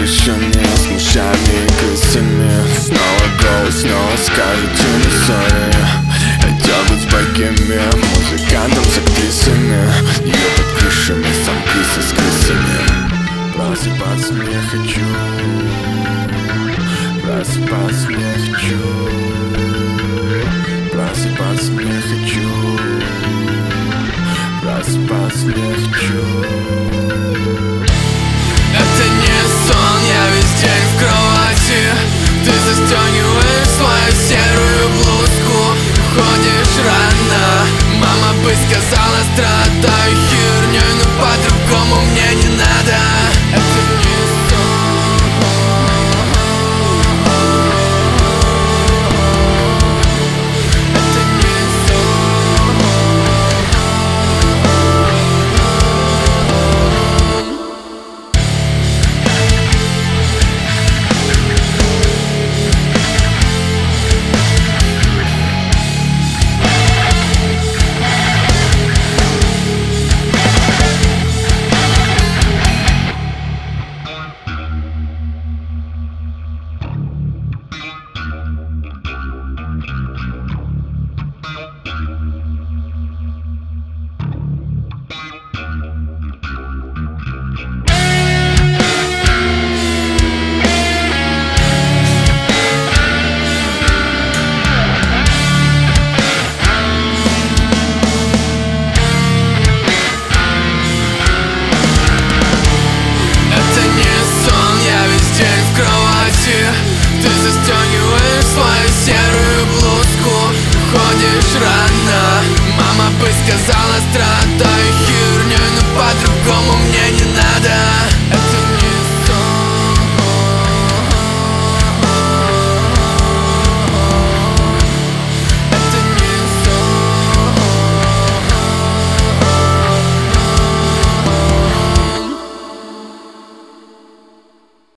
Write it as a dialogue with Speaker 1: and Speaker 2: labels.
Speaker 1: крышами, с мышами и крысами. Снова голос, снова скажет тебе сори. Хотел быть с богеми, музыкантом с актрисами. Я под крышами, сам крыса с крысами. Просыпаться не хочу, просыпаться не хочу, просыпаться не хочу, просыпаться не хочу.
Speaker 2: Это не сон, я весь день в кровати. Ты застегиваешь свою серую блузку, ходишь рано. Мама бы сказала, страдаю херней, но подруга